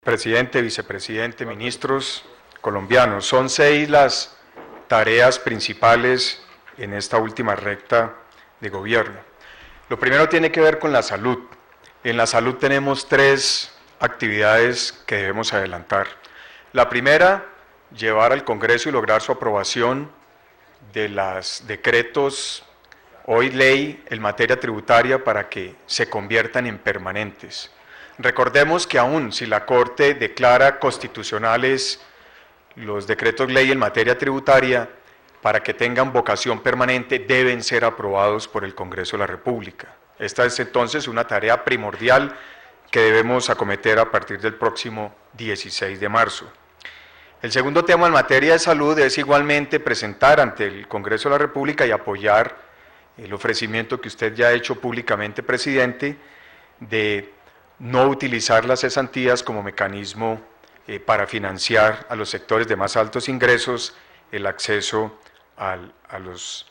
Presidente, vicepresidente, ministros colombianos, son 6 las tareas principales en esta última recta de gobierno. Lo primero tiene que ver con la salud. En la salud tenemos 3 actividades que debemos adelantar. La primera, llevar al Congreso y lograr su aprobación de los decretos, hoy ley en materia tributaria, para que se conviertan en permanentes. Recordemos que aún si la Corte declara constitucionales los decretos ley en materia tributaria, para que tengan vocación permanente deben ser aprobados por el Congreso de la República. Esta es entonces una tarea primordial que debemos acometer a partir del próximo 16 de marzo. El segundo tema en materia de salud es igualmente presentar ante el Congreso de la República y apoyar el ofrecimiento que usted ya ha hecho públicamente, presidente, de no utilizar las cesantías como mecanismo para financiar a los sectores de más altos ingresos el acceso a los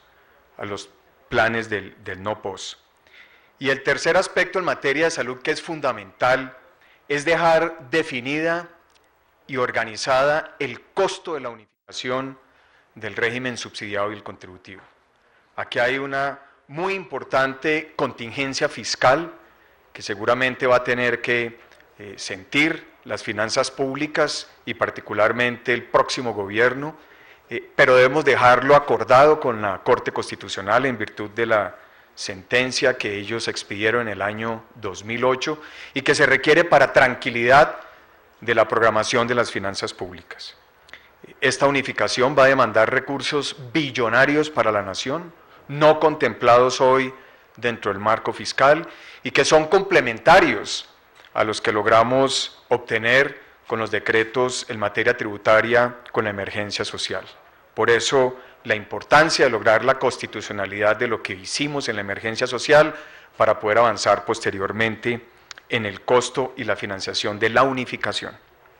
planes del no POS. Y el tercer aspecto en materia de salud que es fundamental es dejar definida y organizada el costo de la unificación del régimen subsidiado y el contributivo. Aquí hay una muy importante contingencia fiscal que seguramente va a tener que sentir las finanzas públicas y particularmente el próximo gobierno, pero debemos dejarlo acordado con la Corte Constitucional en virtud de la sentencia que ellos expidieron en el año 2008 y que se requiere para tranquilidad de la programación de las finanzas públicas. Esta unificación va a demandar recursos billonarios para la nación, no contemplados hoy dentro del marco fiscal y que son complementarios a los que logramos obtener con los decretos en materia tributaria con la emergencia social. Por eso la importancia de lograr la constitucionalidad de lo que hicimos en la emergencia social para poder avanzar posteriormente en el costo y la financiación de la unificación.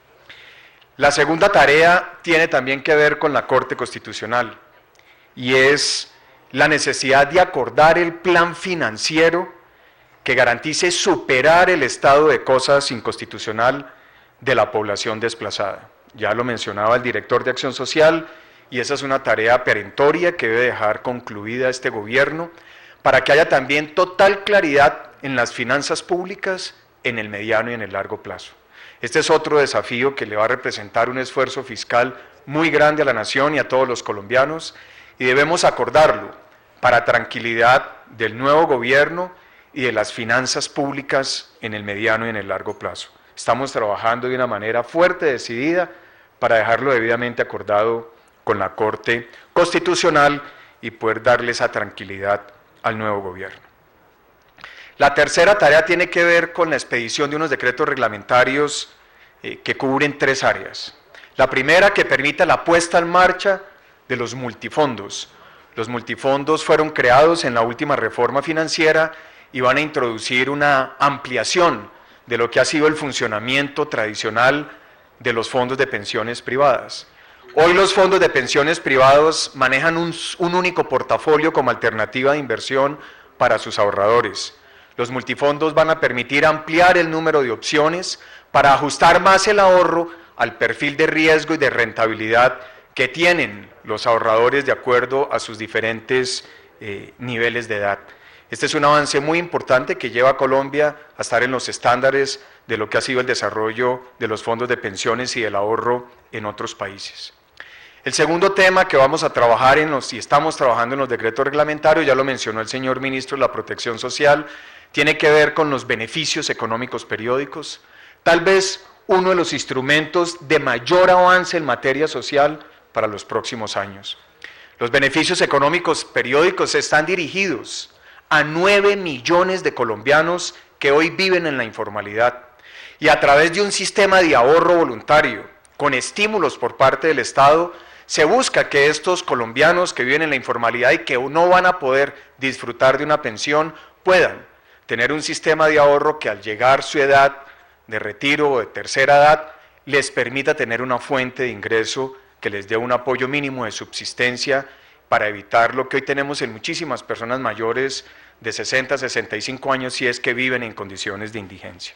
La segunda tarea tiene también que ver con la Corte Constitucional y es la necesidad de acordar el plan financiero que garantice superar el estado de cosas inconstitucional de la población desplazada. Ya lo mencionaba el director de Acción Social y esa es una tarea perentoria que debe dejar concluida este gobierno para que haya también total claridad en las finanzas públicas en el mediano y en el largo plazo. Este es otro desafío que le va a representar un esfuerzo fiscal muy grande a la nación y a todos los colombianos y debemos acordarlo para tranquilidad del nuevo gobierno y de las finanzas públicas en el mediano y en el largo plazo. Estamos trabajando de una manera fuerte, decidida, para dejarlo debidamente acordado con la Corte Constitucional y poder darle esa tranquilidad al nuevo gobierno. La tercera tarea tiene que ver con la expedición de unos decretos reglamentarios que cubren 3 áreas. La primera, que permita la puesta en marcha de los multifondos. Los multifondos fueron creados en la última reforma financiera y van a introducir una ampliación de lo que ha sido el funcionamiento tradicional de los fondos de pensiones privadas. Hoy los fondos de pensiones privados manejan un único portafolio como alternativa de inversión para sus ahorradores. Los multifondos van a permitir ampliar el número de opciones para ajustar más el ahorro al perfil de riesgo y de rentabilidad que tienen los ahorradores de acuerdo a sus diferentes niveles de edad. Este es un avance muy importante que lleva a Colombia a estar en los estándares de lo que ha sido el desarrollo de los fondos de pensiones y del ahorro en otros países. El segundo tema que vamos a trabajar y estamos trabajando en los decretos reglamentarios, ya lo mencionó el señor ministro, la protección social, tiene que ver con los beneficios económicos periódicos, tal vez uno de los instrumentos de mayor avance en materia social para los próximos años. Los beneficios económicos periódicos están dirigidos a 9 millones de colombianos que hoy viven en la informalidad y a través de un sistema de ahorro voluntario con estímulos por parte del Estado se busca que estos colombianos que viven en la informalidad y que no van a poder disfrutar de una pensión puedan tener un sistema de ahorro que al llegar su edad de retiro o de tercera edad les permita tener una fuente de ingreso que les dé un apoyo mínimo de subsistencia para evitar lo que hoy tenemos en muchísimas personas mayores de 60 a 65 años si es que viven en condiciones de indigencia.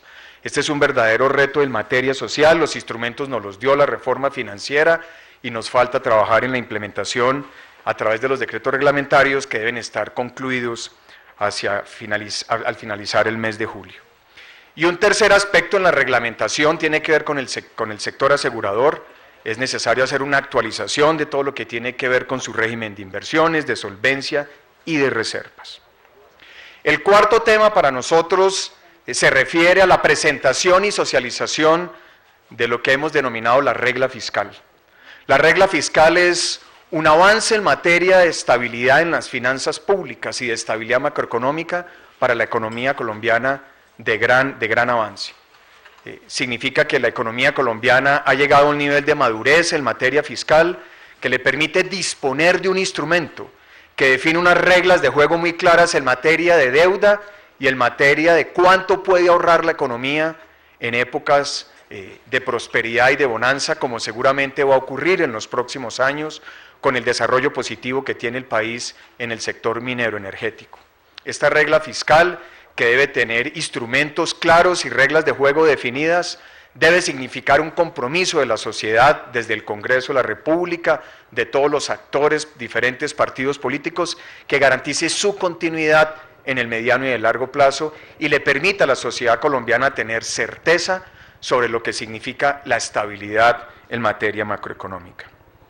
Este es un verdadero reto en materia social, los instrumentos nos los dio la reforma financiera y nos falta trabajar en la implementación a través de los decretos reglamentarios que deben estar concluidos al finalizar el mes de julio. Y un tercer aspecto en la reglamentación tiene que ver con el sector asegurador. Es necesario hacer una actualización de todo lo que tiene que ver con su régimen de inversiones, de solvencia y de reservas. El cuarto tema para nosotros se refiere a la presentación y socialización de lo que hemos denominado la regla fiscal. La regla fiscal es un avance en materia de estabilidad en las finanzas públicas y de estabilidad macroeconómica para la economía colombiana de gran avance. Significa que la economía colombiana ha llegado a un nivel de madurez en materia fiscal que le permite disponer de un instrumento que define unas reglas de juego muy claras en materia de deuda y en materia de cuánto puede ahorrar la economía en épocas de prosperidad y de bonanza, como seguramente va a ocurrir en los próximos años con el desarrollo positivo que tiene el país en el sector minero energético. Esta regla fiscal, que debe tener instrumentos claros y reglas de juego definidas, debe significar un compromiso de la sociedad desde el Congreso de la República, de todos los actores, diferentes partidos políticos, que garantice su continuidad en el mediano y el largo plazo y le permita a la sociedad colombiana tener certeza sobre lo que significa la estabilidad en materia macroeconómica.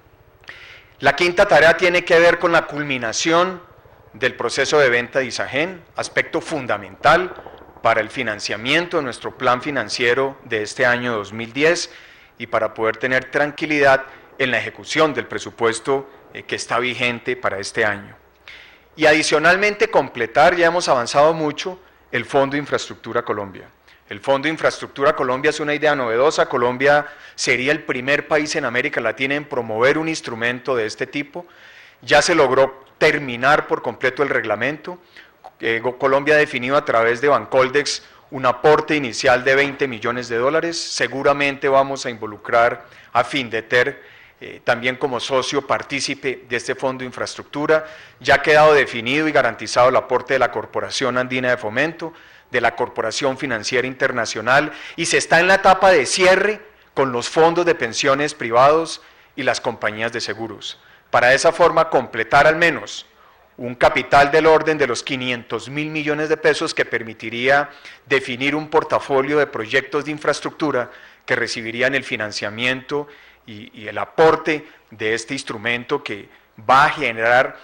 La quinta tarea tiene que ver con la culminación del proceso de venta de Isagen, aspecto fundamental para el financiamiento de nuestro plan financiero de este año 2010 y para poder tener tranquilidad en la ejecución del presupuesto que está vigente para este año. Y adicionalmente completar, ya hemos avanzado mucho, el Fondo de Infraestructura Colombia. El Fondo de Infraestructura Colombia es una idea novedosa. Colombia sería el primer país en América Latina en promover un instrumento de este tipo. Ya se logró terminar por completo el reglamento. Colombia ha definido a través de Bancoldex un aporte inicial de 20 millones de dólares. Seguramente vamos a involucrar a Findeter también como socio partícipe de este Fondo de Infraestructura. Ya ha quedado definido y garantizado el aporte de la Corporación Andina de Fomento, de la Corporación Financiera Internacional, y se está en la etapa de cierre con los fondos de pensiones privados y las compañías de seguros, para de esa forma completar al menos un capital del orden de los 500.000 millones de pesos que permitiría definir un portafolio de proyectos de infraestructura que recibirían el financiamiento y el aporte de este instrumento que va a generar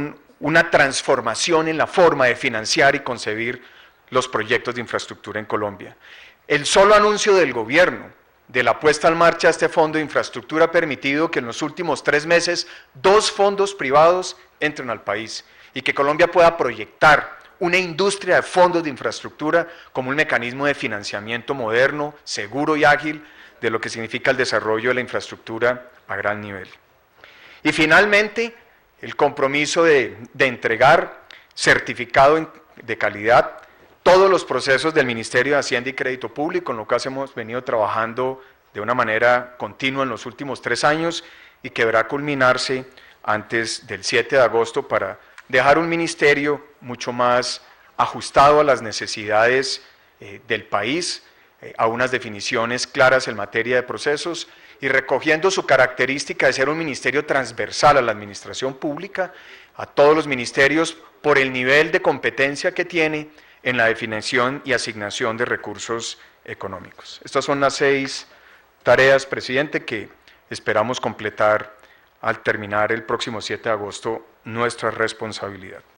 una transformación en la forma de financiar y concebir los proyectos de infraestructura en Colombia. El solo anuncio del gobierno de la puesta en marcha de este fondo de infraestructura ha permitido que en los últimos 3 meses 2 fondos privados entren al país y que Colombia pueda proyectar una industria de fondos de infraestructura como un mecanismo de financiamiento moderno, seguro y ágil de lo que significa el desarrollo de la infraestructura a gran nivel. Y finalmente, el compromiso de entregar certificado de calidad todos los procesos del Ministerio de Hacienda y Crédito Público, en lo que hemos venido trabajando de una manera continua en los últimos 3 años y que deberá culminarse antes del 7 de agosto para dejar un ministerio mucho más ajustado a las necesidades del país, a unas definiciones claras en materia de procesos y recogiendo su característica de ser un ministerio transversal a la administración pública, a todos los ministerios por el nivel de competencia que tiene en la definición y asignación de recursos económicos. Estas son las 6 tareas, presidente, que esperamos completar al terminar el próximo 7 de agosto nuestra responsabilidad.